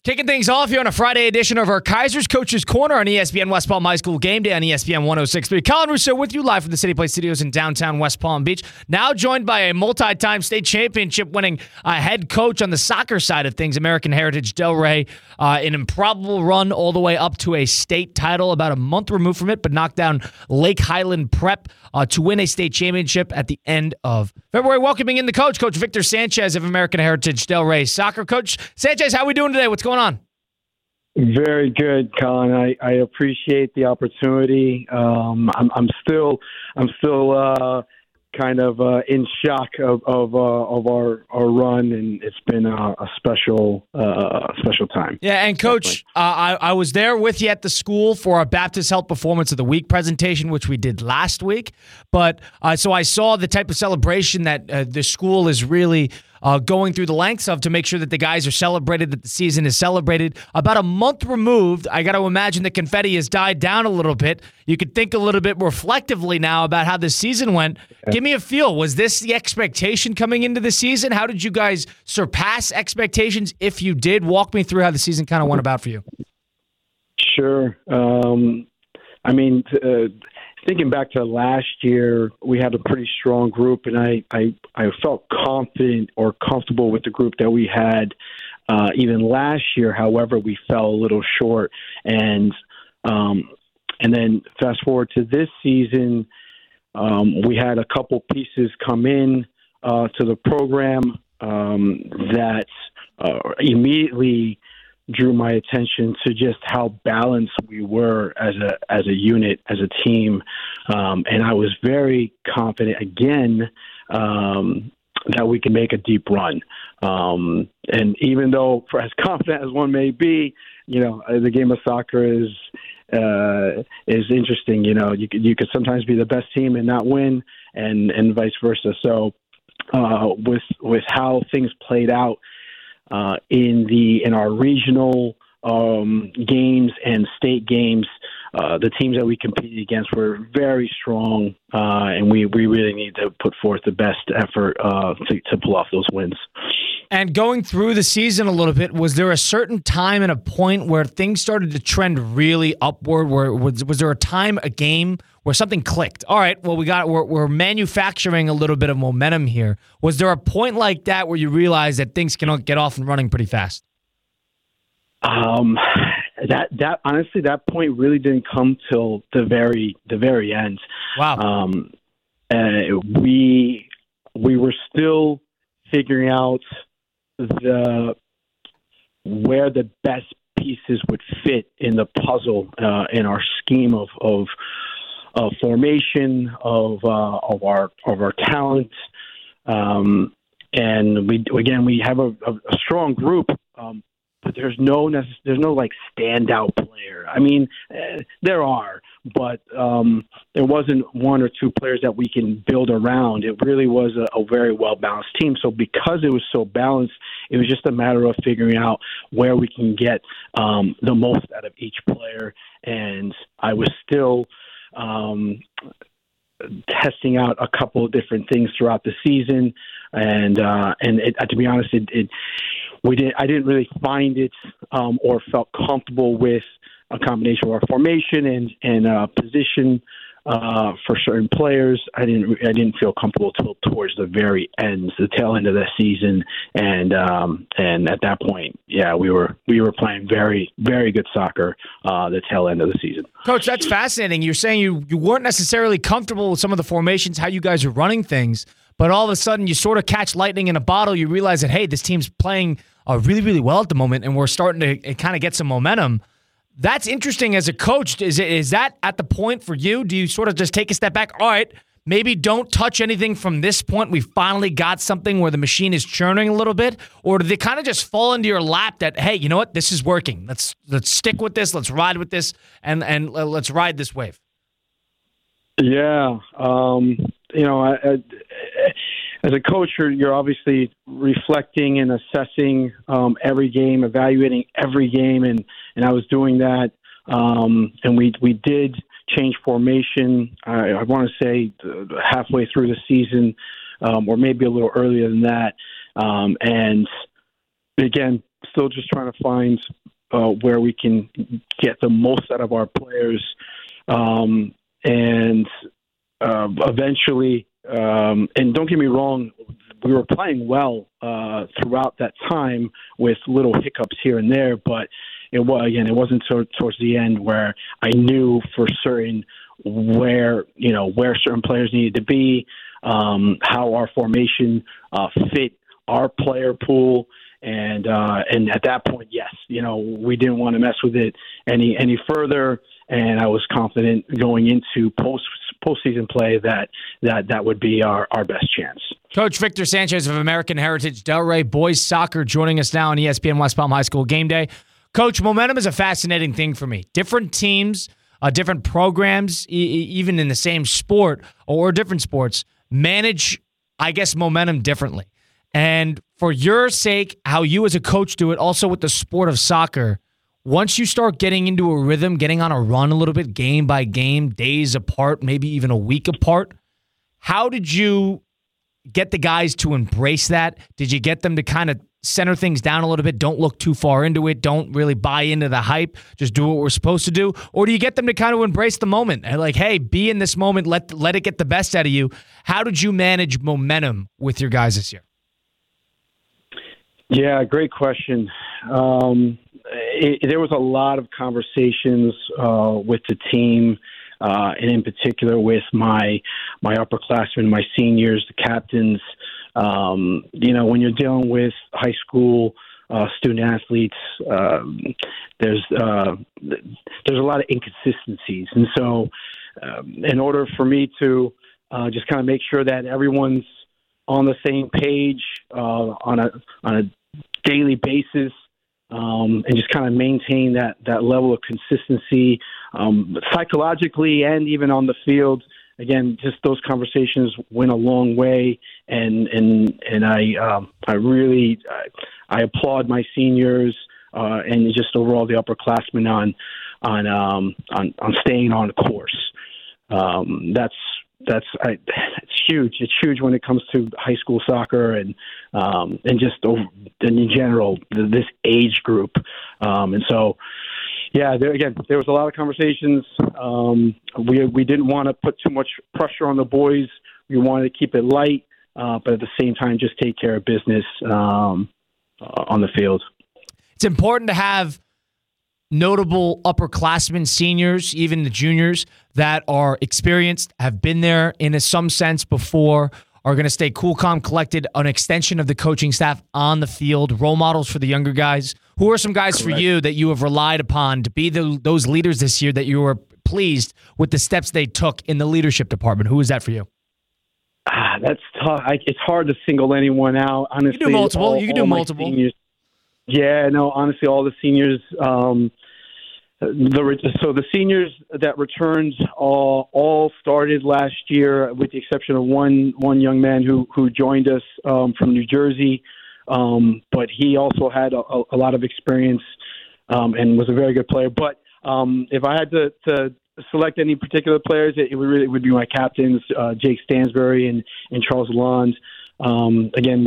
Kicking things off here on a Friday edition of our Kaiser's Coaches Corner on ESPN West Palm High School Game Day on ESPN 106.3. Colin Russo with you live from the City Place Studios in downtown West Palm Beach. Now joined by a multi-time state championship winning head coach on the soccer side of things, American Heritage Delray. An improbable run all the way up to a state title, about a month removed from it, but knocked down Lake Highland Prep to win a state championship at the end of February. Welcoming in the coach, Coach Victor Sanchez of American Heritage Delray Soccer. Coach Sanchez, how are we doing today? What's going on? Very good, Colin. I appreciate the opportunity. I'm still kind of in shock of our run, and it's been a special time. Yeah, and Coach, I was there with you at the school for our Baptist Health Performance of the Week presentation, which we did last week. But so I saw the type of celebration that the school is really going through the lengths of to make sure that the guys are celebrated, that the season is celebrated. About a month removed, I got to imagine the confetti has died down a little bit. You could think a little bit reflectively now about how the season went. Give me a feel. Was this the expectation coming into the season? How did you guys surpass expectations? If you did, walk me through how the season kind of went about for you. Sure. Thinking back to last year, we had a pretty strong group, and I felt confident or comfortable with the group that we had even last year. However, we fell a little short, and then fast forward to this season, we had a couple pieces come in to the program that immediately drew my attention to just how balanced we were as a unit, as a team. And I was very confident again that we can make a deep run. And even though for as confident as one may be, the game of soccer is interesting. You could sometimes be the best team and not win, and vice versa. So with how things played out, in our regional games and state games, the teams that we competed against were very strong, and we really need to put forth the best effort to pull off those wins. And going through the season a little bit, was there a certain time and a point where things started to trend really upward? Was there a time, a game, where something clicked? All right, well, we're manufacturing a little bit of momentum here. Was there a point like that where you realized that things can get off and running pretty fast? That honestly, that point really didn't come till the very end. Wow. We were still figuring out where the best pieces would fit in the puzzle in our scheme of formation of our talent, and we have a strong group, but there's no like standout player. I mean, there are, but there wasn't one or two players that we can build around. It really was a very well balanced team. So because it was so balanced, it was just a matter of figuring out where we can get the most out of each player. And I was still testing out a couple of different things throughout the season, and to be honest, I didn't really find it or felt comfortable with a combination of our formation and position for certain players. I didn't feel comfortable till towards the very end, the tail end of the season, and at that point, we were playing very, very good soccer the tail end of the season. Coach, that's fascinating. You're saying you weren't necessarily comfortable with some of the formations, how you guys are running things, but all of a sudden you sort of catch lightning in a bottle. You realize that, hey, this team's playing really, really well at the moment, and we're starting to kind of get some momentum. That's interesting as a coach. Is that at the point for you? Do you sort of just take a step back? All right, maybe don't touch anything from this point. We finally got something where the machine is churning a little bit, or do they kind of just fall into your lap that, hey, you know what, this is working. Let's stick with this. Let's ride with this, and let's ride this wave. Yeah, as a coach, you're obviously reflecting and assessing every game, evaluating every game, and I was doing that. And we did change formation. I want to say halfway through the season, or maybe a little earlier than that. And again, still just trying to find where we can get the most out of our players, and eventually. And don't get me wrong, we were playing well throughout that time with little hiccups here and there, but it wasn't towards the end where I knew for certain where certain players needed to be, how our formation fit our player pool, and at that point, yes, we didn't want to mess with it any further, and I was confident going into postseason play that would be our best chance. Coach Victor Sanchez of American Heritage Delray Boys Soccer joining us now on ESPN West Palm High School Game Day. Coach, momentum is a fascinating thing for me. Different teams, different programs, even in the same sport or different sports, manage, I guess, momentum differently. And for your sake, how you as a coach do it, also with the sport of soccer, once you start getting into a rhythm, getting on a run a little bit, game by game, days apart, maybe even a week apart, how did you get the guys to embrace that? Did you get them to kind of center things down a little bit, don't look too far into it, don't really buy into the hype, just do what we're supposed to do? Or do you get them to kind of embrace the moment and like, hey, be in this moment, let it get the best out of you? How did you manage momentum with your guys this year? Yeah, great question. There was a lot of conversations with the team, and in particular with my upperclassmen, my seniors, the captains. When you're dealing with high school student athletes, there's a lot of inconsistencies, and so in order for me to just kind of make sure that everyone's on the same page on a daily basis, and just kind of maintain that level of consistency psychologically and even on the field. Again, just those conversations went a long way, and I really applaud my seniors and just overall the upperclassmen on staying on course. It's huge. It's huge when it comes to high school soccer and just in general this age group. And so, yeah, there was a lot of conversations. We didn't want to put too much pressure on the boys. We wanted to keep it light, but at the same time, just take care of business on the field. It's important to have notable upperclassmen, seniors, even the juniors that are experienced, have been there in some sense before, are going to stay cool, calm, collected, an extension of the coaching staff on the field, role models for the younger guys. Who are some guys Correct. for you that you have relied upon to be those leaders this year that you were pleased with the steps they took in the leadership department? Who is that for you? That's tough. It's hard to single anyone out. Honestly, You can do multiple. You can do multiple. Seniors, yeah, no, honestly, all the seniors. So the seniors that returned all started last year, with the exception of one young man who joined us from New Jersey, but he also had a lot of experience and was a very good player. But if I had to select any particular players, it would be my captains, Jake Stansbury and Charles Lalonde. Again,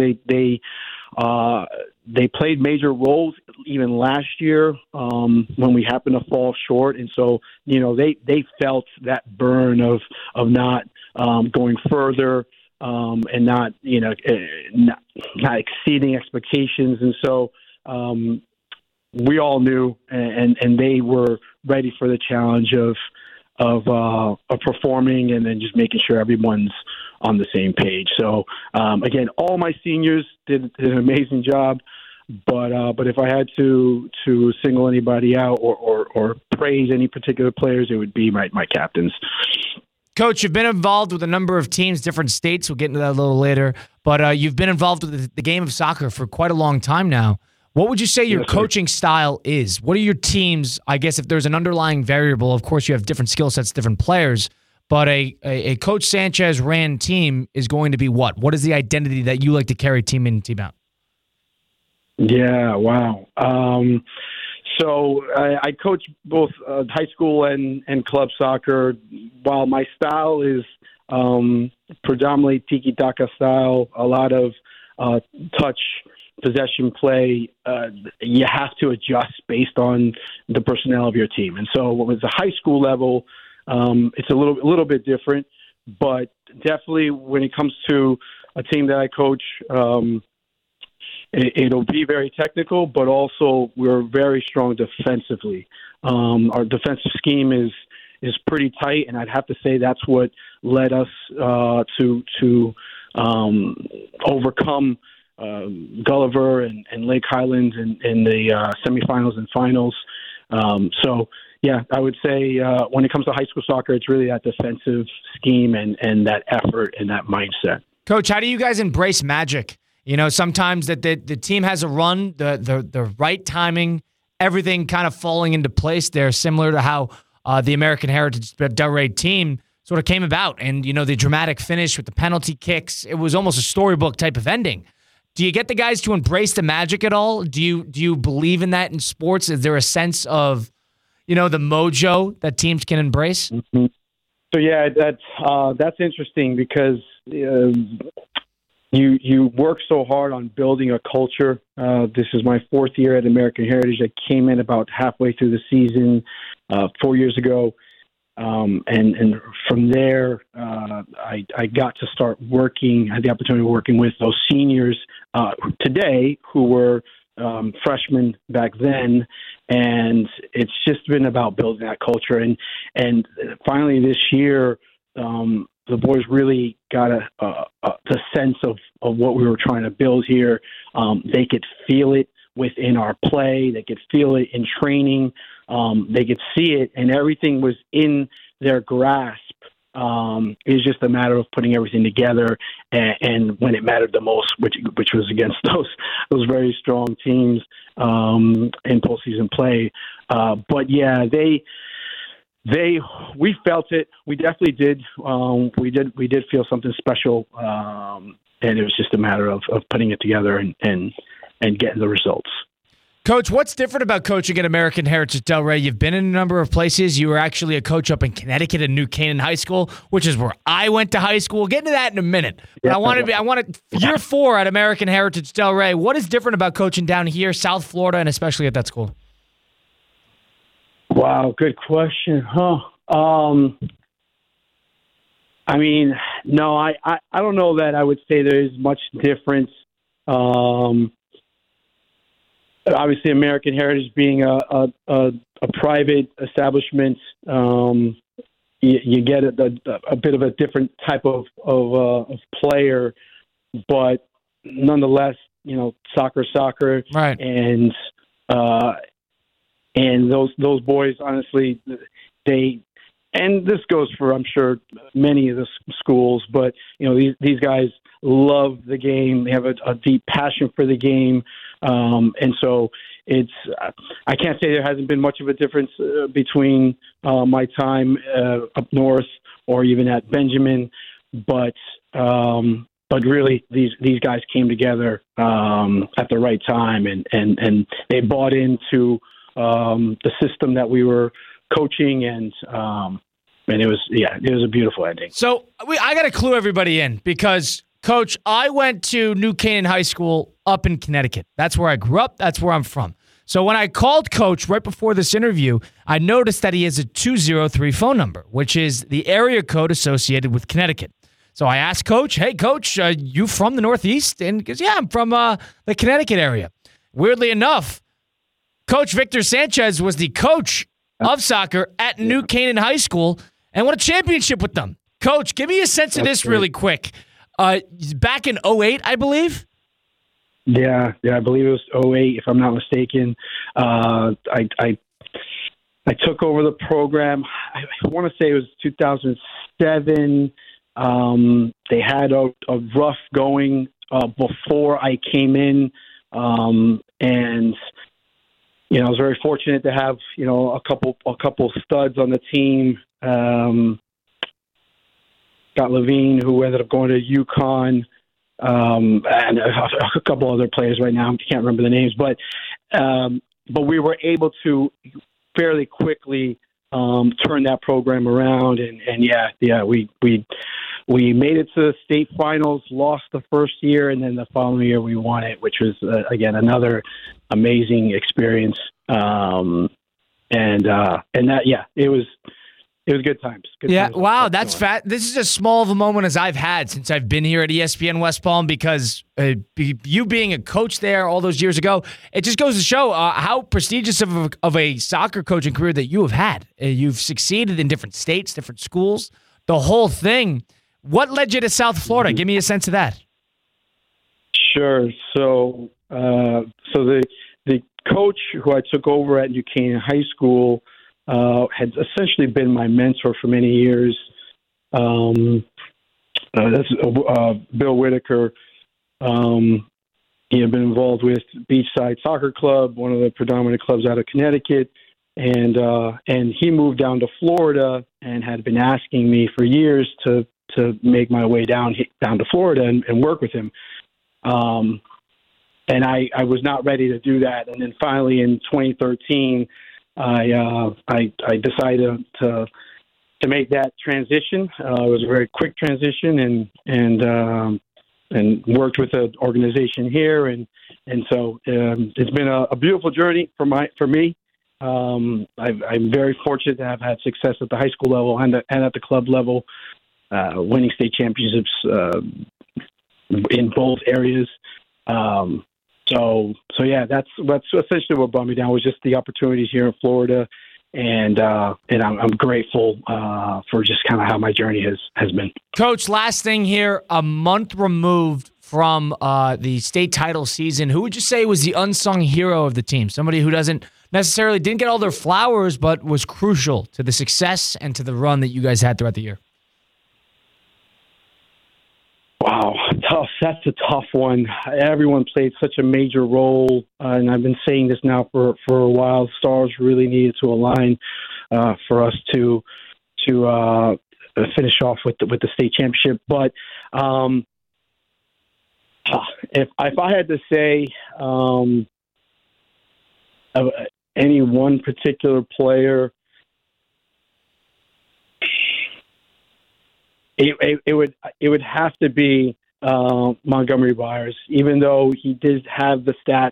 they played major roles even last year when we happened to fall short, and so they felt that burn of not going further and not exceeding expectations, and so we all knew, and they were ready for the challenge of performing and then just making sure everyone's on the same page. So again, all my seniors did an amazing job, but if I had to single anybody out or praise any particular players, it would be my captains. Coach, you've been involved with a number of teams, different states. We'll get into that a little later, but you've been involved with the game of soccer for quite a long time now. What would you say your coaching style is? What are your teams? I guess if there's an underlying variable, of course you have different skill sets, different players, but a Coach Sanchez ran team is going to be what? What is the identity that you like to carry team in and team out? Yeah, wow. So I coach both high school and club soccer. While my style is predominantly tiki-taka style, a lot of touch possession play, you have to adjust based on the personnel of your team. And so what was the high school level, it's a little bit different, but definitely when it comes to a team that I coach, it'll be very technical, but also we're very strong defensively. Our defensive scheme is pretty tight, and I'd have to say that's what led us to overcome Gulliver and Lake Highlands in the semifinals and finals. So, yeah, I would say when it comes to high school soccer, it's really that defensive scheme and that effort and that mindset. Coach, how do you guys embrace magic? You know, sometimes that the team has a run, the right timing, everything kind of falling into place there, similar to how the American Heritage Delray team sort of came about. And, you know, the dramatic finish with the penalty kicks, it was almost a storybook type of ending. Do you get the guys to embrace the magic at all? Do you believe in that in sports? Is there a sense of, you know, the mojo that teams can embrace? Mm-hmm. So, yeah, that's interesting because you work so hard on building a culture. This is my fourth year at American Heritage. I came in about halfway through the season 4 years ago. And from there, I got to start working. I had the opportunity of working with those seniors today who were freshmen back then, and it's just been about building that culture. And finally this year, the boys really got the sense of what we were trying to build here. They could feel it within our play. They could feel it in training. They could see it, and everything was in their grasp. It was just a matter of putting everything together, and when it mattered the most, which was against those very strong teams in postseason play. But yeah, we felt it. We definitely did. We did feel something special, and it was just a matter of putting it together and getting the results. Coach, what's different about coaching at American Heritage Delray? You've been in a number of places. You were actually a coach up in Connecticut at New Canaan High School, which is where I went to high school. We'll get into that in a minute. But I want year 4 at American Heritage Delray. What is different about coaching down here, South Florida, and especially at that school? Wow, good question, huh? I mean, no, I don't know that I would say there is much difference. Obviously, American Heritage being a private establishment, you get a bit of a different type of player, but nonetheless, you know, soccer, right? And those boys, honestly, and this goes for, I'm sure, many of the schools, but you know, these guys love the game. They have a deep passion for the game. And so it's, I can't say there hasn't been much of a difference between my time up north or even at Benjamin, but really these guys came together at the right time, and they bought into the system that we were coaching, and it was a beautiful ending. So I got to clue everybody in because, Coach, I went to New Canaan High School up in Connecticut. That's where I grew up. That's where I'm from. So when I called Coach right before this interview, I noticed that he has a 203 phone number, which is the area code associated with Connecticut. So I asked Coach, hey, Coach, you from the Northeast? And he goes, yeah, I'm from the Connecticut area. Weirdly enough, Coach Victor Sanchez was the coach of soccer at New Canaan High School and won a championship with them. Coach, give me a sense of this really quick. Back in 2008, I believe? Yeah, I believe it was 2008, if I'm not mistaken. I took over the program. I want to say it was 2007. They had a rough going before I came in, and you know, I was very fortunate to have, you know, a couple studs on the team. Got Levine, who ended up going to UConn, and a couple other players right now. I can't remember the names, but we were able to fairly quickly turn that program around, and we we made it to the state finals, lost the first year, and then the following year we won it, which was again another amazing experience. And that, yeah, it was good times. Good times. Wow, that's fat. This is as small of a moment as I've had since I've been here at ESPN West Palm, because you being a coach there all those years ago, it just goes to show how prestigious of a soccer coaching career that you have had. You've succeeded in different states, different schools, the whole thing. What led you to South Florida? Give me a sense of that. Sure. So the coach who I took over at New Canaan High School had essentially been my mentor for many years. That's Bill Whitaker. He had been involved with Beachside Soccer Club, one of the predominant clubs out of Connecticut, and he moved down to Florida and had been asking me for years to make my way down to Florida and work with him. And I was not ready to do that. And then finally in 2013, I decided to make that transition. It was a very quick transition, and worked with an organization here, and so it's been a beautiful journey for me. I'm very fortunate to have had success at the high school level and at the club level, winning state championships in both areas. So yeah, that's essentially what brought me down, was just the opportunities here in Florida, and I'm grateful for just kind of how my journey has been. Coach, last thing here, a month removed from the state title season, who would you say was the unsung hero of the team? Somebody who didn't get all their flowers, but was crucial to the success and to the run that you guys had throughout the year. Wow, tough. That's a tough one. Everyone played such a major role, and I've been saying this now for a while. Stars really needed to align for us to finish off with the state championship. But if I had to say any one particular player, it would have to be Montgomery Byers, even though he did have the stats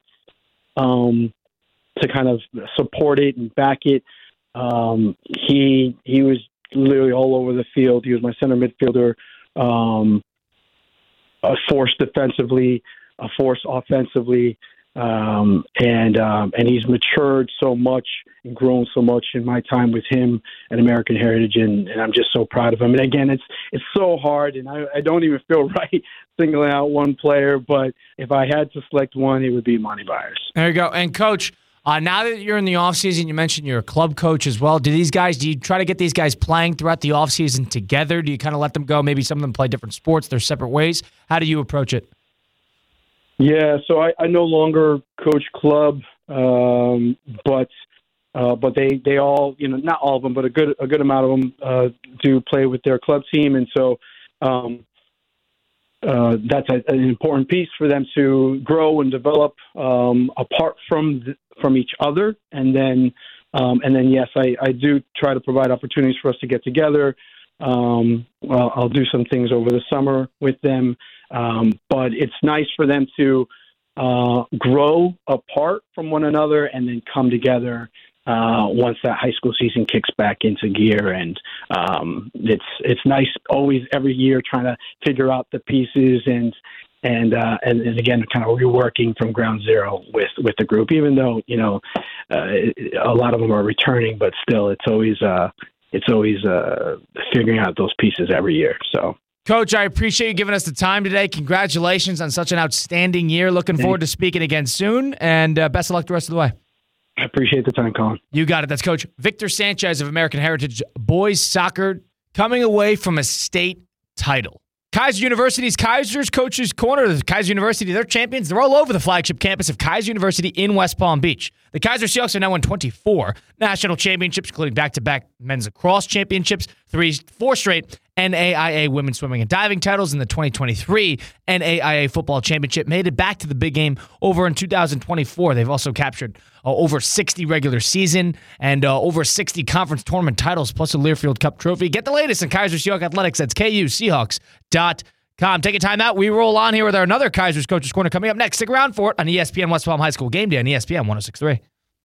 to kind of support it and back it. He was literally all over the field. He was my center midfielder, a force defensively, a force offensively. And he's matured so much and grown so much in my time with him at American Heritage, and I'm just so proud of him. And again, it's so hard, and I don't even feel right singling out one player, but if I had to select one, it would be Monty Byers. There you go. And Coach, now that you're in the offseason, you mentioned you're a club coach as well. Do you try to get these guys playing throughout the offseason together? Do you kind of let them go? Maybe some of them play different sports, they're separate ways. How do you approach it? Yeah, so I no longer coach club, but they all, not all of them, but a good amount of them do play with their club team, and so that's an important piece for them to grow and develop apart from each other, and then yes, I do try to provide opportunities for us to get together. I'll do some things over the summer with them. But it's nice for them to grow apart from one another and then come together once that high school season kicks back into gear. And it's nice always every year trying to figure out the pieces and again kind of reworking from ground zero with the group. Even though a lot of them are returning, but still it's always figuring out those pieces every year. So. Coach, I appreciate you giving us the time today. Congratulations on such an outstanding year. Looking forward to speaking again soon, and best of luck the rest of the way. I appreciate the time, Colin. You got it. That's Coach Victor Sanchez of American Heritage Boys Soccer, coming away from a state title. Keiser University's Keiser's Coaches Corner. Keiser University, they're champions. They're all over the flagship campus of Keiser University in West Palm Beach. The Keiser Seahawks have now won 24 national championships, including back-to-back men's lacrosse championships, 4 straight NAIA women's swimming and diving titles in the 2023 NAIA football championship, made it back to the big game over in 2024. They've also captured over 60 regular season and over 60 conference tournament titles, plus a Learfield Cup trophy. Get the latest in Kaiser Seahawks athletics. That's KUSeahawks.com. Take a time out. We roll on here with our another Kaiser's Coaches Corner coming up next. Stick around for it on ESPN West Palm High School Game Day on ESPN 106.3.